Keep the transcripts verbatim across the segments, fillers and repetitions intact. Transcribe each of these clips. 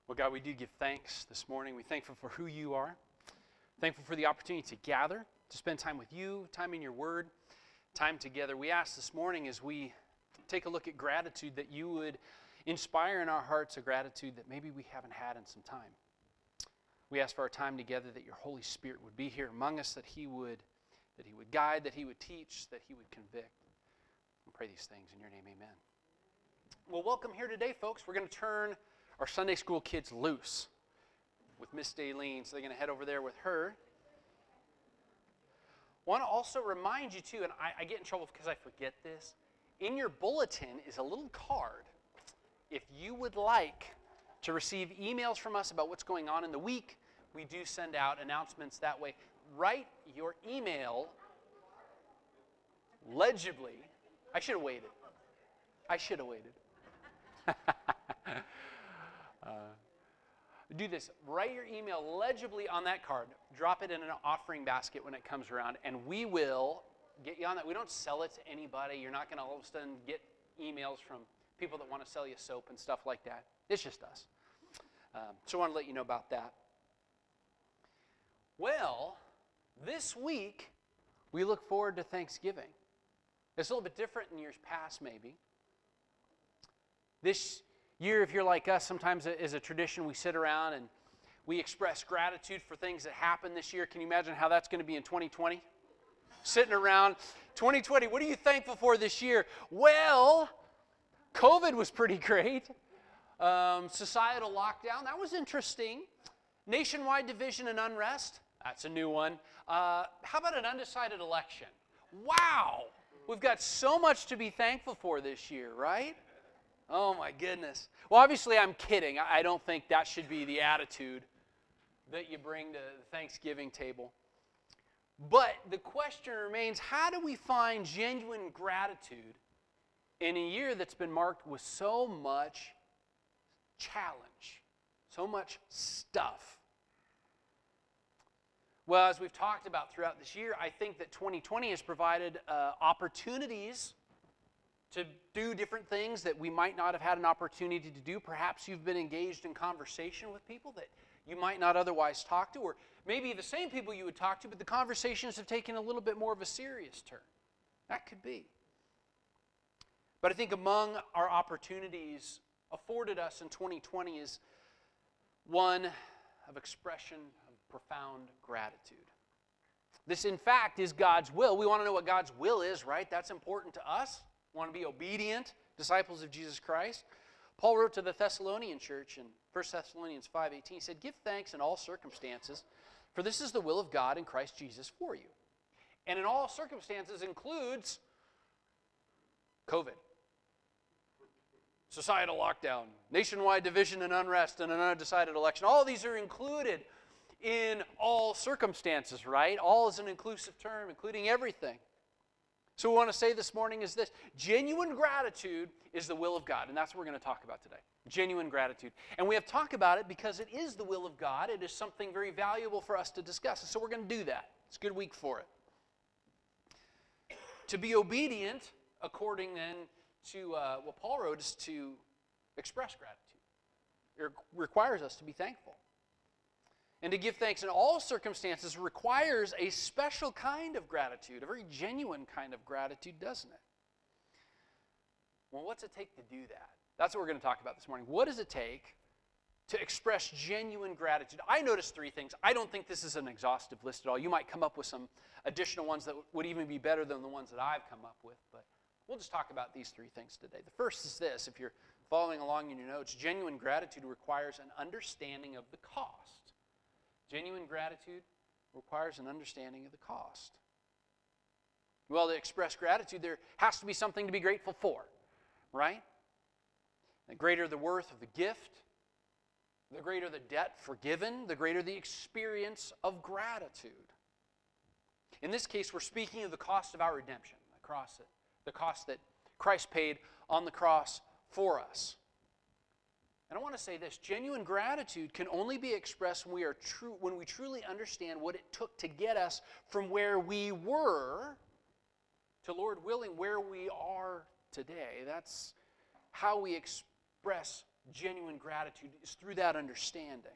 Well, God, we do give thanks this morning. We're thankful for who you are. Thankful for the opportunity to gather, to spend time with you, time in your word, time together. We ask this morning as we take a look at gratitude that you would inspire in our hearts a gratitude that maybe we haven't had in some time. We ask for our time together that your Holy Spirit would be here among us, that he would, that he would guide, that he would teach, that he would convict. We pray these things in your name, amen. Well, welcome here today, folks. We're going to turn our Sunday school kids loose with Miss Daleen, so they're going to head over there with her. Want to also remind you, too, and I, I get in trouble because I forget this, in your bulletin is a little card. If you would like to receive emails from us about what's going on in the week, we do send out announcements that way. Write your email legibly. I should have waited. I should have waited. uh, do this. Write your email legibly on that card. Drop it in an offering basket when it comes around, and we will get you on that. We don't sell it to anybody. You're not going to all of a sudden get emails from people that want to sell you soap and stuff like that. It's just us. Um, so I want to let you know about that. Well, this week, we look forward to Thanksgiving. It's a little bit different in years past, maybe. This year, if you're like us, sometimes as a tradition, we sit around and we express gratitude for things that happened this year. Can you imagine how that's going to be in twenty twenty? Sitting around, twenty twenty, what are you thankful for this year? Well, COVID was pretty great. Um, societal lockdown, that was interesting. Nationwide division and unrest, that's a new one. Uh, how about an undecided election? Wow, we've got so much to be thankful for this year, right? Oh my goodness. Well, obviously I'm kidding. I don't think that should be the attitude that you bring to the Thanksgiving table. But the question remains, how do we find genuine gratitude in a year that's been marked with so much challenge, so much stuff? Well, as we've talked about throughout this year, I think that twenty twenty has provided uh, opportunities to do different things that we might not have had an opportunity to do. Perhaps you've been engaged in conversation with people that you might not otherwise talk to, or maybe the same people you would talk to, but the conversations have taken a little bit more of a serious turn. That could be. But I think among our opportunities afforded us in twenty twenty is one of expression of profound gratitude. This, in fact, is God's will. We want to know what God's will is, right? That's important to us. We want to be obedient disciples of Jesus Christ. Paul wrote to the Thessalonian church in First Thessalonians five eighteen. He said, "Give thanks in all circumstances, for this is the will of God in Christ Jesus for you." And in all circumstances includes COVID, societal lockdown, nationwide division and unrest, and an undecided election. All these are included in all circumstances, right? All is an inclusive term, including everything. So what we want to say this morning is this: genuine gratitude is the will of God, and that's what we're going to talk about today. Genuine gratitude. And we have talked about it because it is the will of God. It is something very valuable for us to discuss, and so we're going to do that. It's a good week for it. To be obedient, according then to uh, what Paul wrote, is to express gratitude. It requires us to be thankful. And to give thanks in all circumstances requires a special kind of gratitude, a very genuine kind of gratitude, doesn't it? Well, what's it take to do that? That's what we're going to talk about this morning. What does it take to express genuine gratitude? I noticed three things. I don't think this is an exhaustive list at all. You might come up with some additional ones that would even be better than the ones that I've come up with, but we'll just talk about these three things today. The first is this: if you're following along in your notes, genuine gratitude requires an understanding of the cost. Genuine gratitude requires an understanding of the cost. Well, to express gratitude, there has to be something to be grateful for, right? The greater the worth of the gift, the greater the debt forgiven, the greater the experience of gratitude. In this case, we're speaking of the cost of our redemption, the cross, the cost that Christ paid on the cross for us. And I want to say this: genuine gratitude can only be expressed when we are true, when we truly understand what it took to get us from where we were to, Lord willing, where we are today. That's how we express genuine gratitude is through that understanding.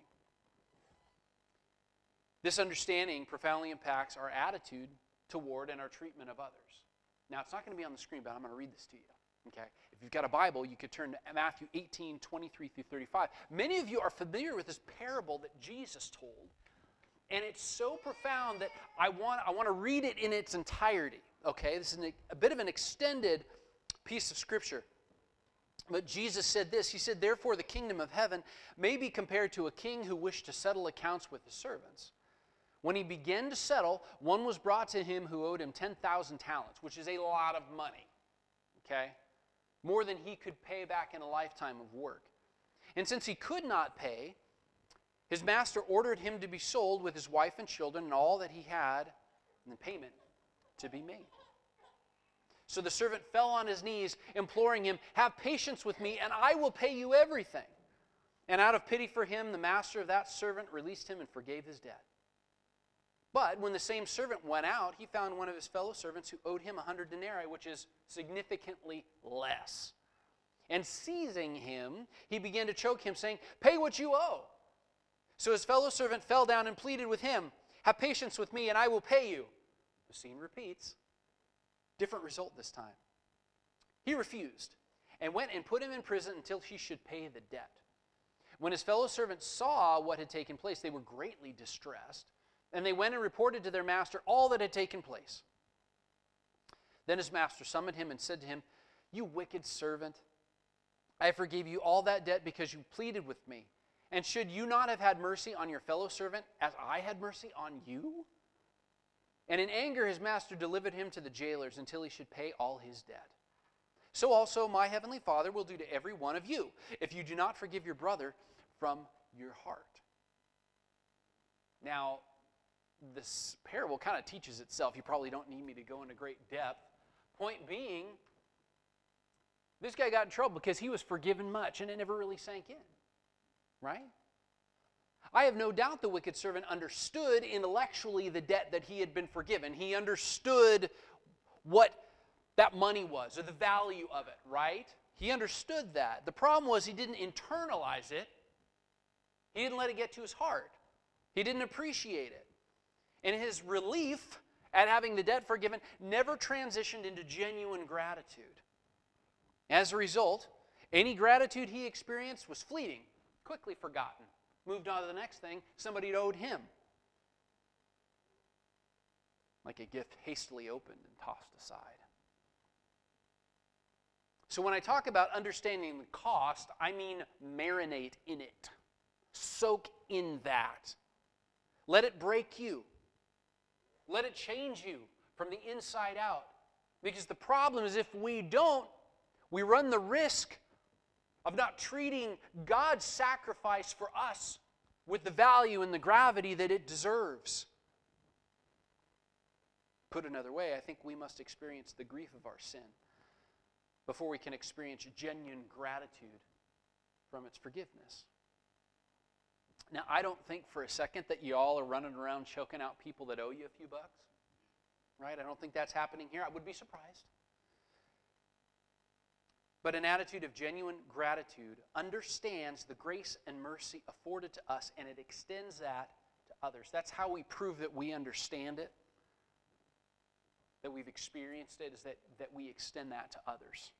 This understanding profoundly impacts our attitude toward and our treatment of others. Now, it's not going to be on the screen, but I'm going to read this to you. Okay? If you've got a Bible, you could turn to Matthew eighteen, twenty-three through thirty-five. Many of you are familiar with this parable that Jesus told, and it's so profound that I want, I want to read it in its entirety. Okay? This is an, a bit of an extended piece of Scripture. But Jesus said this. He said, "Therefore the kingdom of heaven may be compared to a king who wished to settle accounts with his servants. When he began to settle, one was brought to him who owed him ten thousand talents, which is a lot of money, okay? More than he could pay back in a lifetime of work. And since he could not pay, his master ordered him to be sold with his wife and children and all that he had, and the payment to be made. So the servant fell on his knees, imploring him, 'Have patience with me, and I will pay you everything.' And out of pity for him, the master of that servant released him and forgave his debt. But when the same servant went out, he found one of his fellow servants who owed him a hundred denarii, which is significantly less. And seizing him, he began to choke him, saying, 'Pay what you owe.' So his fellow servant fell down and pleaded with him, 'Have patience with me, and I will pay you.' The scene repeats. Different result this time. He refused, and went and put him in prison until he should pay the debt. When his fellow servants saw what had taken place, they were greatly distressed. And they went and reported to their master all that had taken place. Then his master summoned him and said to him, 'You wicked servant, I forgave you all that debt because you pleaded with me. And should you not have had mercy on your fellow servant as I had mercy on you?' And in anger his master delivered him to the jailers until he should pay all his debt. So also my heavenly Father will do to every one of you, if you do not forgive your brother from your heart." Now, this parable kind of teaches itself. You probably don't need me to go into great depth. Point being, this guy got in trouble because he was forgiven much and it never really sank in. Right? I have no doubt the wicked servant understood intellectually the debt that he had been forgiven. He understood what that money was or the value of it, right? He understood that. The problem was he didn't internalize it. He didn't let it get to his heart. He didn't appreciate it. And his relief at having the debt forgiven never transitioned into genuine gratitude. As a result, any gratitude he experienced was fleeting, quickly forgotten. Moved on to the next thing, somebody owed him. Like a gift hastily opened and tossed aside. So when I talk about understanding the cost, I mean marinate in it. Soak in that. Let it break you. Let it change you from the inside out. Because the problem is if we don't, we run the risk of not treating God's sacrifice for us with the value and the gravity that it deserves. Put another way, I think we must experience the grief of our sin before we can experience genuine gratitude from its forgiveness. Now, I don't think for a second that you all are running around choking out people that owe you a few bucks. Right? I don't think that's happening here. I would be surprised. But an attitude of genuine gratitude understands the grace and mercy afforded to us, and it extends that to others. That's how we prove that we understand it, that we've experienced it, is that, that we extend that to others.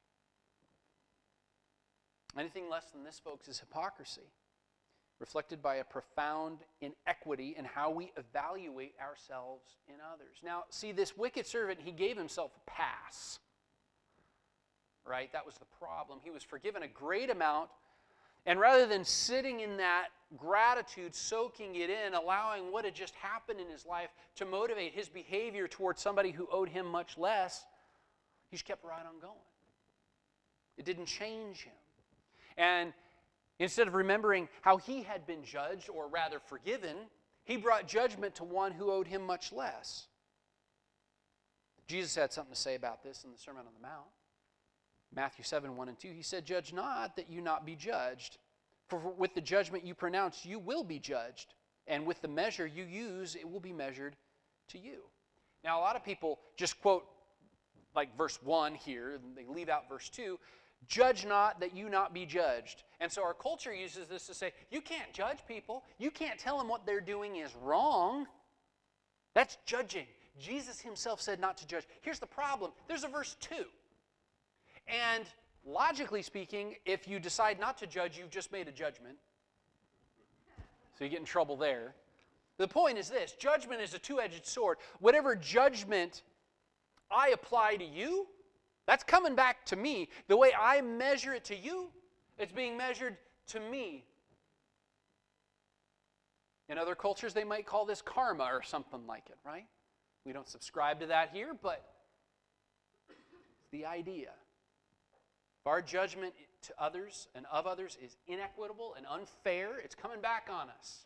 Anything less than this, folks, is hypocrisy, reflected by a profound inequity in how we evaluate ourselves in others. Now, see, this wicked servant, he gave himself a pass. Right? That was the problem. He was forgiven a great amount, and rather than sitting in that gratitude, soaking it in, allowing what had just happened in his life to motivate his behavior towards somebody who owed him much less, he just kept right on going. It didn't change him. And instead of remembering how he had been judged, or rather forgiven, he brought judgment to one who owed him much less. Jesus had something to say about this in the Sermon on the Mount. Matthew seven, one and two, he said, "Judge not, that you not be judged. For with the judgment you pronounce, you will be judged. And with the measure you use, it will be measured to you." Now, a lot of people just quote like verse one here, and they leave out verse two. Judge not that you not be judged. And so our culture uses this to say, you can't judge people. You can't tell them what they're doing is wrong. That's judging. Jesus himself said not to judge. Here's the problem. There's a verse two. And logically speaking, if you decide not to judge, you've just made a judgment. So you get in trouble there. The point is this. Judgment is a two-edged sword. Whatever judgment I apply to you, that's coming back to me. The way I measure it to you, it's being measured to me. In other cultures, they might call this karma or something like it, right? We don't subscribe to that here, but it's the idea. If our judgment to others and of others is inequitable and unfair, it's coming back on us.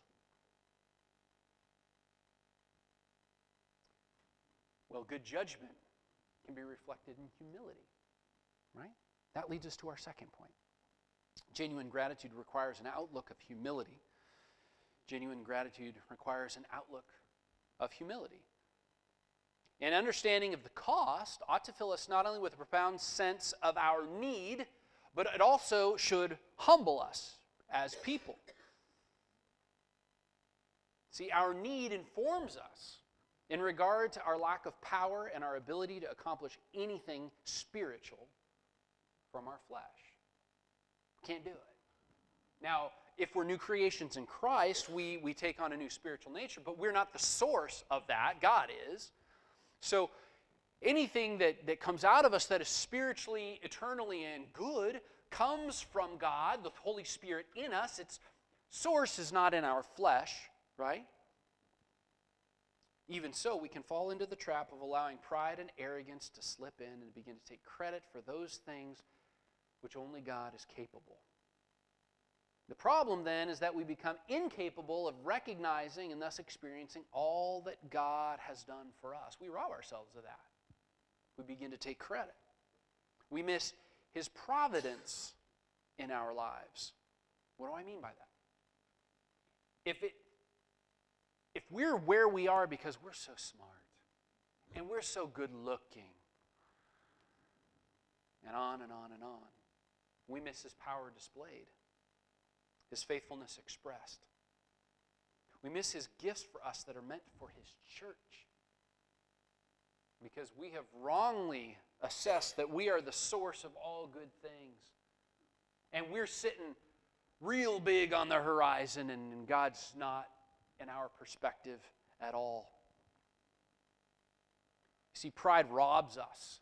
Well, good judgment can be reflected in humility, right? That leads us to our second point. Genuine gratitude requires an outlook of humility. Genuine gratitude requires an outlook of humility. An understanding of the cost ought to fill us not only with a profound sense of our need, but it also should humble us as people. See, our need informs us in regard to our lack of power and our ability to accomplish anything spiritual from our flesh. Can't do it. Now, if we're new creations in Christ, we, we take on a new spiritual nature, but we're not the source of that. God is. So anything that, that comes out of us that is spiritually, eternally, and good comes from God, the Holy Spirit in us. Its source is not in our flesh, right? Even so, we can fall into the trap of allowing pride and arrogance to slip in and begin to take credit for those things which only God is capable. The problem then is that we become incapable of recognizing and thus experiencing all that God has done for us. We rob ourselves of that. We begin to take credit. We miss His providence in our lives. What do I mean by that? If it If we're where we are because we're so smart and we're so good looking and on and on and on, we miss His power displayed, His faithfulness expressed. We miss His gifts for us that are meant for His church because we have wrongly assessed that we are the source of all good things. And we're sitting real big on the horizon and, and God's not in our perspective at all. You see, pride robs us.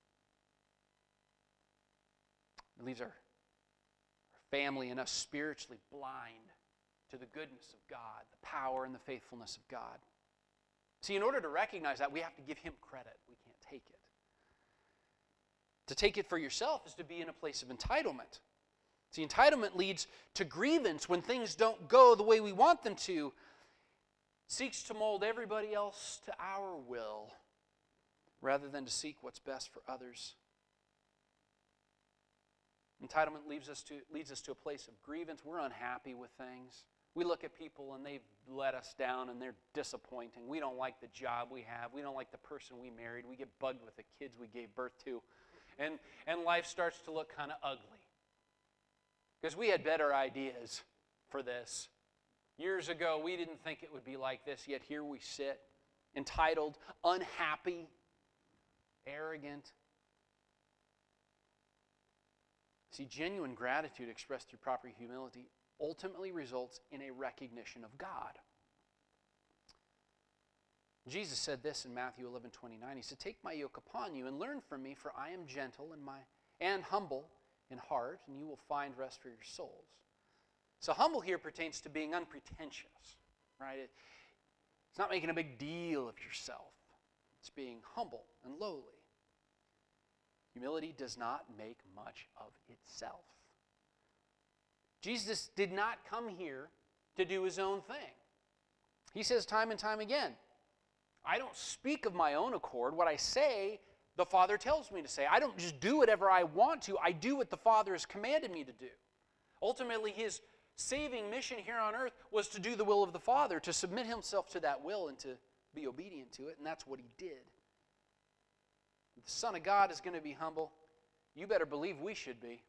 It leaves our, our family and us spiritually blind to the goodness of God, the power and the faithfulness of God. See, in order to recognize that, we have to give Him credit. We can't take it. To take it for yourself is to be in a place of entitlement. See, entitlement leads to grievance when things don't go the way we want them to. Seeks to mold everybody else to our will rather than to seek what's best for others. Entitlement leads us to, leads us to a place of grievance. We're unhappy with things. We look at people and they've let us down and they're disappointing. We don't like the job we have. We don't like the person we married. We get bugged with the kids we gave birth to. And, and life starts to look kind of ugly. Because we had better ideas for this. Years ago, we didn't think it would be like this, yet here we sit, entitled, unhappy, arrogant. See, genuine gratitude expressed through proper humility ultimately results in a recognition of God. Jesus said this in Matthew eleven twenty-nine. He said, "Take my yoke upon you and learn from me, for I am gentle and, my, and humble in heart, and you will find rest for your souls." So humble here pertains to being unpretentious, right? It, it's not making a big deal of yourself. It's being humble and lowly. Humility does not make much of itself. Jesus did not come here to do His own thing. He says time and time again, I don't speak of my own accord. What I say, the Father tells me to say. I don't just do whatever I want to. I do what the Father has commanded me to do. Ultimately, His saving mission here on earth was to do the will of the Father, to submit Himself to that will and to be obedient to it, and that's what He did. The Son of God is going to be humble. you better believe we should be.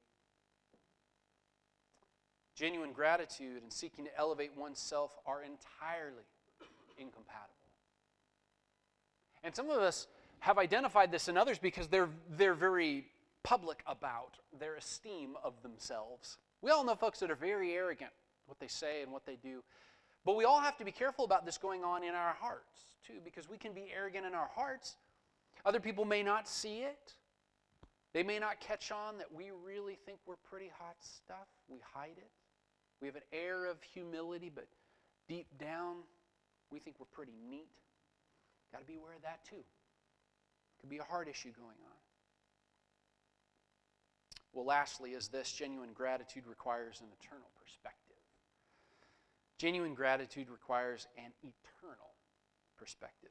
Genuine gratitude and seeking to elevate oneself are entirely incompatible. And some of us have identified this in others because they're, they're very public about their esteem of themselves. We all know folks that are very arrogant, what they say and what they do. But we all have to be careful about this going on in our hearts, too, because we can be arrogant in our hearts. Other people may not see it. They may not catch on that we really think we're pretty hot stuff. We hide it. We have an air of humility, but deep down, we think we're pretty neat. Got to be aware of that, too. Could be a heart issue going on. Well, lastly, is this: genuine gratitude requires an eternal perspective. Genuine gratitude requires an eternal perspective.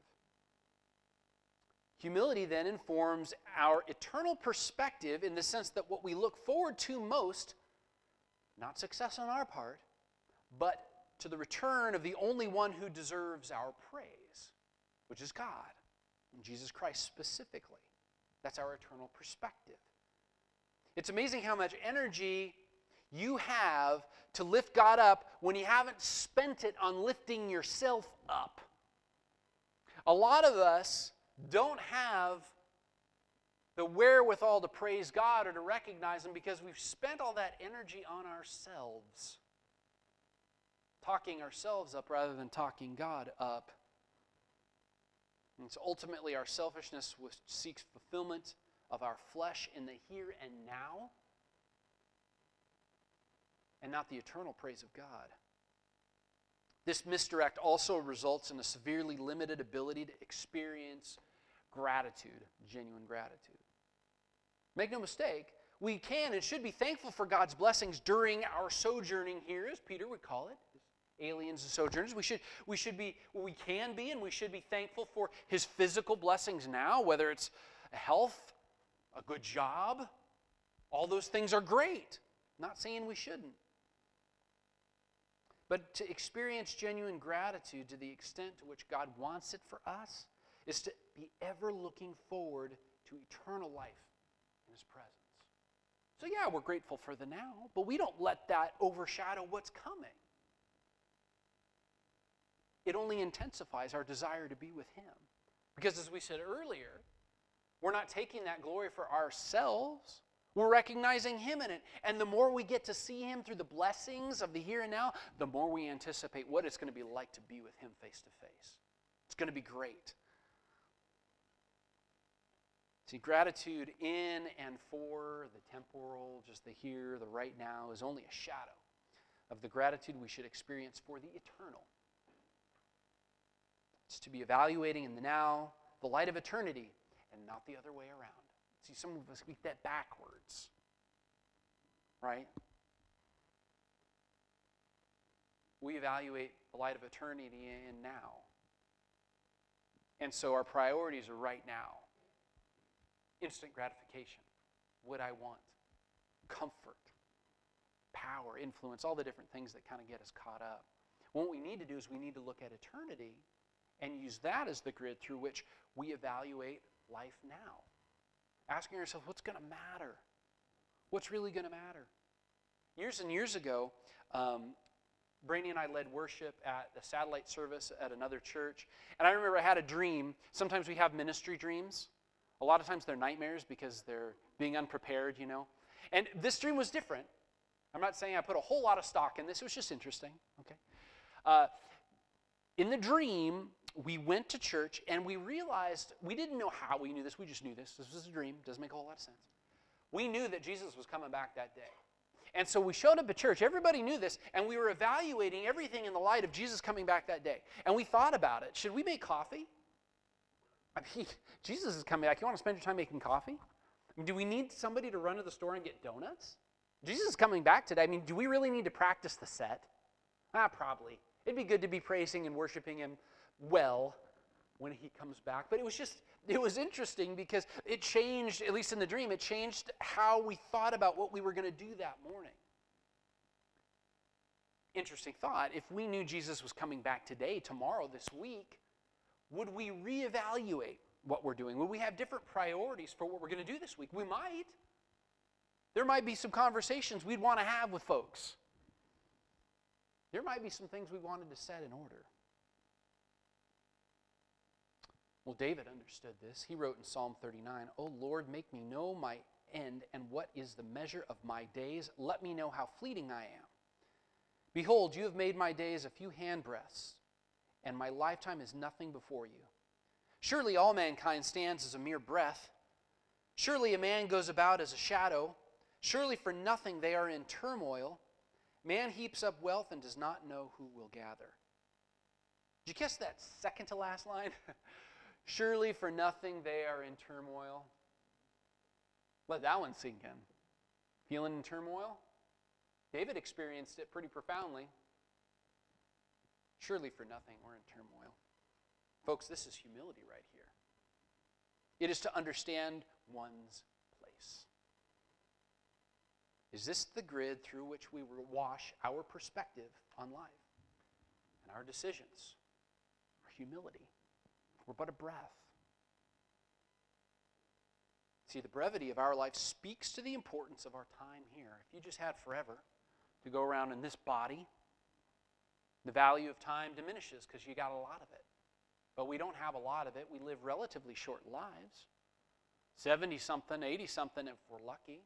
Humility then informs our eternal perspective in the sense that what we look forward to most, not success on our part, but to the return of the only one who deserves our praise, which is God, and Jesus Christ specifically. That's our eternal perspective. It's amazing how much energy you have to lift God up when you haven't spent it on lifting yourself up. A lot of us don't have the wherewithal to praise God or to recognize Him because we've spent all that energy on ourselves, talking ourselves up rather than talking God up. And it's ultimately our selfishness which seeks fulfillment of our flesh in the here and now, and not the eternal praise of God. This misdirect also results in a severely limited ability to experience gratitude, genuine gratitude. Make no mistake, we can and should be thankful for God's blessings during our sojourning here, as Peter would call it, aliens and sojourners. We should, we should be, we can be, and we should be thankful for His physical blessings now, whether it's health, a good job. All those things are great. Not saying we shouldn't. But to experience genuine gratitude to the extent to which God wants it for us is to be ever looking forward to eternal life in His presence. So yeah, we're grateful for the now, but we don't let that overshadow what's coming. It only intensifies our desire to be with Him. Because as we said earlier, we're not taking that glory for ourselves. We're recognizing Him in it. And the more we get to see Him through the blessings of the here and now, the more we anticipate what it's going to be like to be with Him face to face. It's going to be great. See, gratitude in and for the temporal, just the here, the right now, is only a shadow of the gratitude we should experience for the eternal. It's to be evaluating in the now, the light of eternity, and not the other way around. See, some of us get that backwards, right? We evaluate the light of eternity in now. And so our priorities are right now. Instant gratification, what I want, comfort, power, influence, all the different things that kind of get us caught up. What we need to do is we need to look at eternity and use that as the grid through which we evaluate life now. Asking yourself, what's going to matter? What's really going to matter? Years and years ago, um, Brainy and I led worship at a satellite service at another church. And I remember I had a dream. Sometimes we have ministry dreams. A lot of times they're nightmares because they're being unprepared, you know. And this dream was different. I'm not saying I put a whole lot of stock in this. It was just interesting, okay? Uh, in the dream, we went to church and we realized, we didn't know how we knew this. We just knew this. This was a dream. Doesn't make a whole lot of sense. We knew that Jesus was coming back that day. And so we showed up at church. Everybody knew this. And we were evaluating everything in the light of Jesus coming back that day. And we thought about it. Should we make coffee? I mean, Jesus is coming back. You want to spend your time making coffee? I mean, do we need somebody to run to the store and get donuts? Jesus is coming back today. I mean, do we really need to practice the set? Ah, probably. It'd be good to be praising and worshiping Him well when He comes back. But it was just, it was interesting because it changed, at least in the dream, it changed how we thought about what we were going to do that morning. Interesting thought. If we knew Jesus was coming back today, tomorrow, this week, would we reevaluate what we're doing? Would we have different priorities for what we're going to do this week? We might. There might be some conversations we'd want to have with folks. There might be some things we wanted to set in order. Well, David understood this. He wrote in Psalm thirty-nine, "O Lord, make me know my end and what is the measure of my days. Let me know how fleeting I am. Behold, you have made my days a few handbreadths, and my lifetime is nothing before you. Surely all mankind stands as a mere breath. Surely a man goes about as a shadow. Surely for nothing they are in turmoil. Man heaps up wealth and does not know who will gather." Did you catch that second to last line? Surely for nothing they are in turmoil. Let that one sink in. Feeling in turmoil? David experienced it pretty profoundly. Surely for nothing we're in turmoil. Folks, this is humility right here. It is to understand one's place. Is this the grid through which we wash our perspective on life and our decisions, our humility? We're but a breath. See, the brevity of our life speaks to the importance of our time here. If you just had forever to go around in this body, the value of time diminishes because you got a lot of it. But we don't have a lot of it. We live relatively short lives. seventy-something, eighty-something if we're lucky.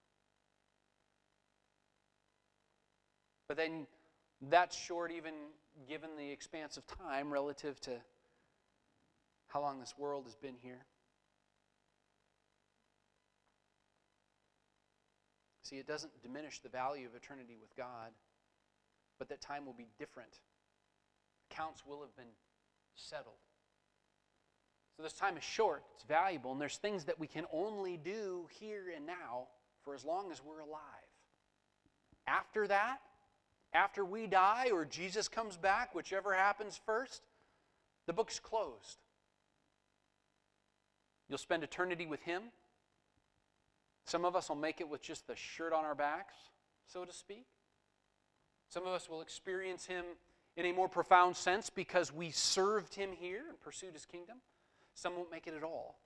But then that's short even given the expanse of time relative to how long this world has been here. See, it doesn't diminish the value of eternity with God, but that time will be different. Accounts will have been settled. So this time is short, it's valuable, and there's things that we can only do here and now for as long as we're alive. After that, after we die or Jesus comes back, whichever happens first, the book's closed. You'll spend eternity with Him. Some of us will make it with just the shirt on our backs, so to speak. Some of us will experience Him in a more profound sense because we served Him here and pursued His kingdom. Some won't make it at all.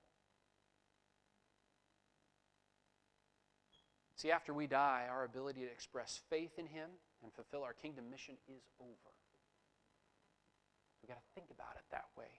See, after we die, our ability to express faith in Him and fulfill our kingdom mission is over. We've got to think about it that way.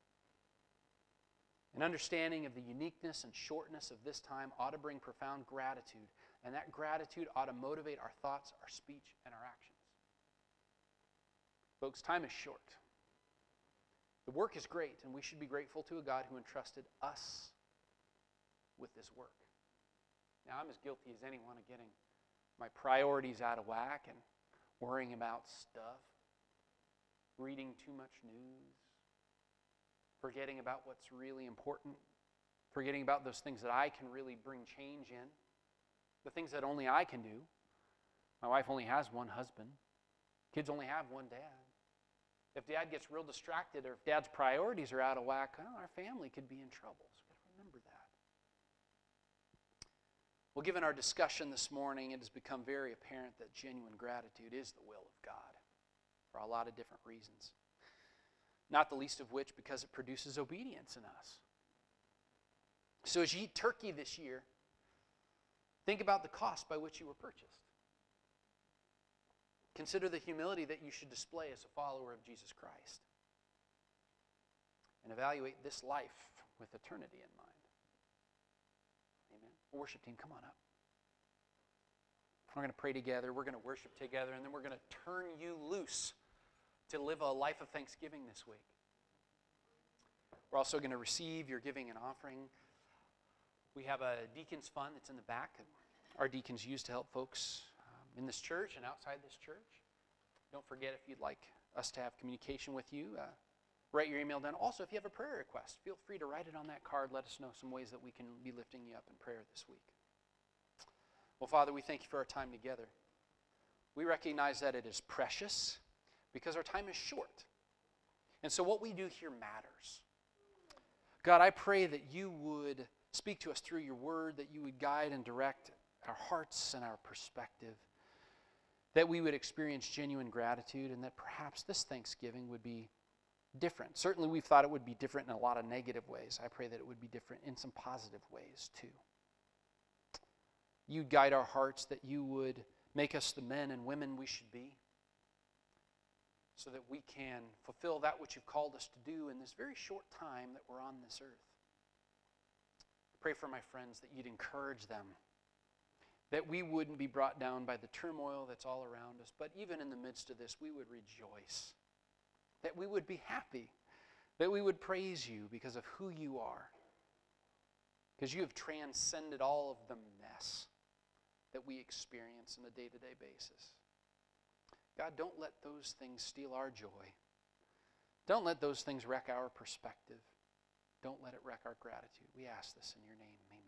An understanding of the uniqueness and shortness of this time ought to bring profound gratitude, and that gratitude ought to motivate our thoughts, our speech, and our actions. Folks, time is short. The work is great, and we should be grateful to a God who entrusted us with this work. Now, I'm as guilty as anyone of getting my priorities out of whack and worrying about stuff, reading too much news, forgetting about what's really important, forgetting about those things that I can really bring change in, the things that only I can do. My wife only has one husband. Kids only have one dad. If dad gets real distracted or if dad's priorities are out of whack, well, our family could be in trouble. So we've got to remember that. Well, given our discussion this morning, it has become very apparent that genuine gratitude is the will of God for a lot of different reasons. Not the least of which because it produces obedience in us. So as you eat turkey this year, think about the cost by which you were purchased. Consider the humility that you should display as a follower of Jesus Christ. And evaluate this life with eternity in mind. Amen. Worship team, come on up. We're going to pray together. We're going to worship together. And then we're going to turn you loose to live a life of thanksgiving this week. We're also going to receive your giving and offering. We have a deacons fund that's in the back. Our deacons use to help folks um, in this church and outside this church. Don't forget, if you'd like us to have communication with you, uh, write your email down. Also, if you have a prayer request, feel free to write it on that card. Let us know some ways that we can be lifting you up in prayer this week. Well, Father, we thank you for our time together. We recognize that it is precious because our time is short. And so what we do here matters. God, I pray that you would speak to us through your word, that you would guide and direct our hearts and our perspective, that we would experience genuine gratitude, and that perhaps this Thanksgiving would be different. Certainly we've thought it would be different in a lot of negative ways. I pray that it would be different in some positive ways too. you'd guide our hearts, that you would make us the men and women we should be, so that we can fulfill that which you've called us to do in this very short time that we're on this earth. Pray for my friends that you'd encourage them, that we wouldn't be brought down by the turmoil that's all around us, but even in the midst of this, we would rejoice, that we would be happy, that we would praise you because of who you are, because you have transcended all of the mess that we experience on a day-to-day basis. God, don't let those things steal our joy. Don't let those things wreck our perspective. Don't let it wreck our gratitude. We ask this in your name. Amen.